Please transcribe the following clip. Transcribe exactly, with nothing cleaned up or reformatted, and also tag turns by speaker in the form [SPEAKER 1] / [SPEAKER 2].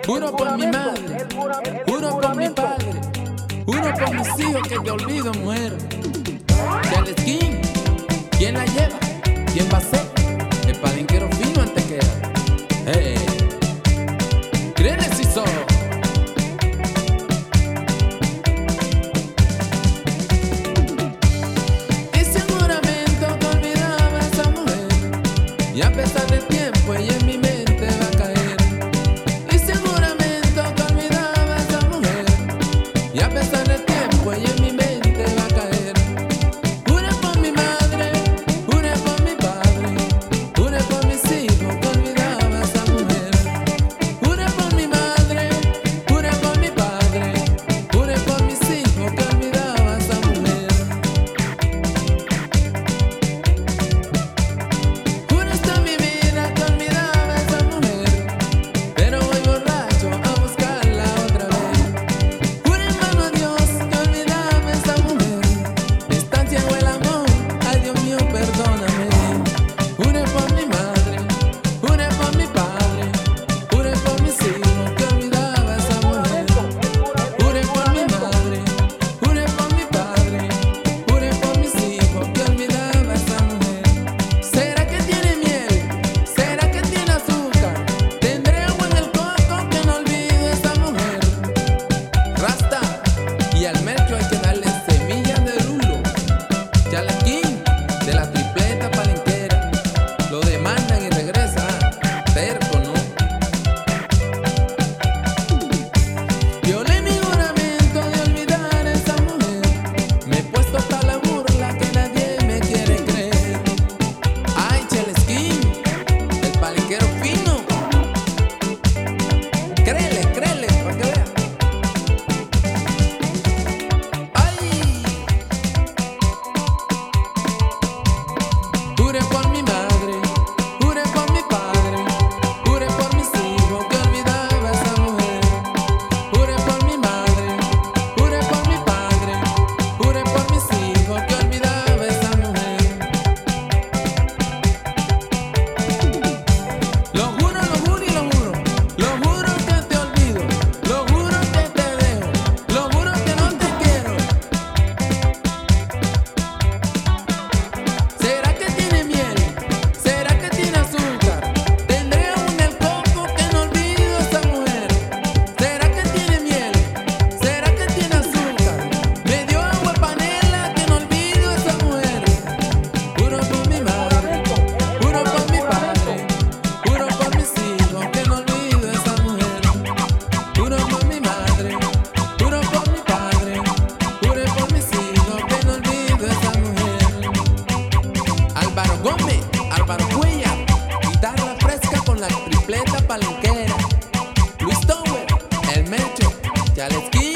[SPEAKER 1] Juro por mi madre, juro por mi padre, juro por mis hijos que te olvido, mujer. Charles King, ¿quién la lleva? ¿Quién va a ser? El palenquero fino Antequera. Hey, créele si solo. Ese juramento que olvidaba a esa mujer, y a pesar del tiempo ella en mi mente va a caer. Ese juramento que olvidaba a esa mujer, y a pesar del tiempo ella en mi mente va a caer. Juré por mi madre, juré por mi padre, juré por mis hijos que olvidaba a esa mujer. Juré por mi madre, juré por mi padre, juré por mis hijos que olvidaba a esa mujer. Juré hasta mi vida que olvidaba a esa mujer, pero voy borracho a buscarla otra vez. Juré en mano a Dios que olvidaba a esa mujer, es tan ciego el amor, ay Dios mío perdóname. Juré por mi madre, juré por mi padre, juré por mis hijos que olvidaba a esa mujer. Juré por mi madre, juré por mi padre, juré por mis hijos que olvidaba a esa mujer. ¿Será que tiene miel? ¿Será que tiene azúcar? ¿Tendré agua en el coco que no olvido a esa mujer? Rasta, y al metro hay que darle semillas de rulo. Charles King, de la tripleta palenquera, lo demandan y regresa, terco, ¿no? Violé mi juramento de olvidar a esa mujer, me he puesto hasta la burla que nadie me quiere creer. Ay, Charles King, el palenquero fino, créele, créele, para que vea. Ay, juré por mi madre, juré por mi padre, juré por mis hijos que olvidaba a esa mujer. Juré por mi madre, juré por mi padre, juré por mis hijos que olvidaba a esa mujer. Lo juro, lo juro y lo juro, lo juro que te olvido, lo juro que te dejo, lo juro que no te quiero. ¿Será que tiene miel? ¿Será que tiene azúcar? ¿Tendré agua en el coco que no olvido a esa mujer? ¿Será que tiene miel? ¿Será que tiene azúcar? Me dio agua panela que no olvido a esa mujer. Juro por mi madre, juro por mi padre, juro por mis hijos que no olvido a esa mujer. Juro por mi madre, juro por mi padre, juro por mis hijos que no olvido a esa mujer. Álvaro Gómez, Álvaro Cuellar, guitarra fresca con la tripleta palenquera. Luis Tower, el Mecho, Charles King.